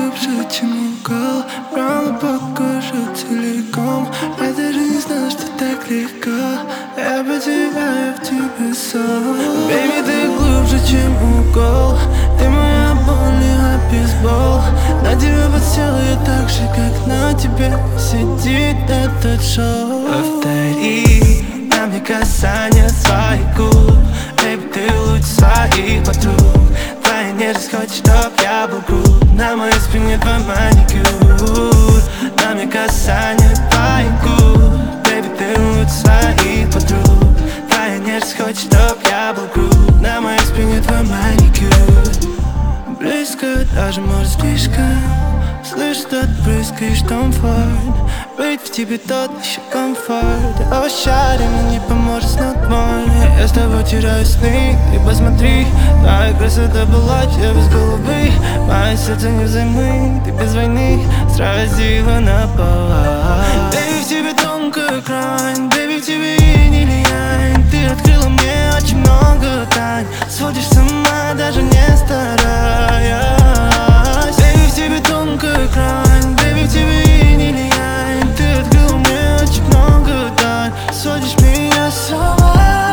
глубже, чем угол. Правда покажу целиком. Я даже не знал, что так легко. Я потеряю в тебе сон. Baby, ты глубже, чем угол. Ты моя боль, я бейсбол. На тебя подсел я так же, как на тебе сидит этот шоу. Повтори на мне касание своих губ. Baby, ты луч своих подруг. Твоя нежность хочет, чтоб я был груб. На моей спине твой маникюр. На мне касание твоих губ. Baby, ты луч своих подруг. Твоя нежность хочет, чтоб я был груб. На моей спине твой маникюр. Близко, даже может слишком. Слышь, ты отпрыскаешь комфорт. Быть в тебе тот еще комфорт. Овощари мне не поможет снотворное. Я с тобой теряю сны. Ты посмотри, твоя красота была тебе без головы. Мое сердце не взаймы, ты без войны сразила на пол. Baby, в тебе тонкая грань. Baby, в тебе инь или янь. Ты открыла мне очень много тайн. Сводишь с ума, даже не стараясь. Baby, в тебе тонкая грань. Baby, в тебе инь или янь. Ты открыла мне очень много тайн. Сводишь меня с ума.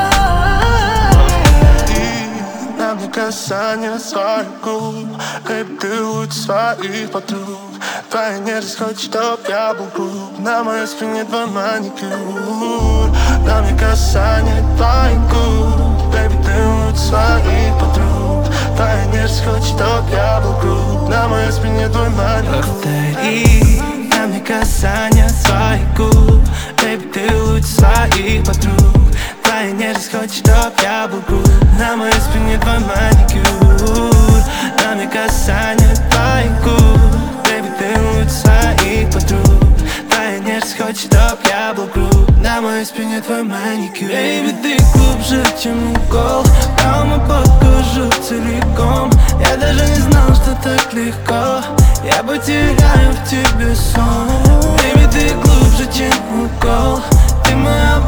На мне касание своих губ. Baby, ты луч своих подруг. Твоя нежность хочет, чтоб я был груб. На моей спине твой маникюр. На мне касание твоих губ. Baby, ты луч своих подруг. Твоя нежность хочет, чтоб я был груб. На моей спине твой маникюр. Повтори на мне касание своих губ. Baby, ты луч своих подруг. Твоя нежность хочет, чтоб я был груб. На моей спине твой маникюр. На мне касание твоих губ. Baby, ты луч своих подруг. Твоя нежность хочет, чтоб я был груб. На моей спине твой маникюр. Baby, ты глубже, чем угол. Прямо покажу целиком. Я даже не знал, что так легко. Я потеряю в тебе сон. Baby, ты глубже, чем угол. Ты моя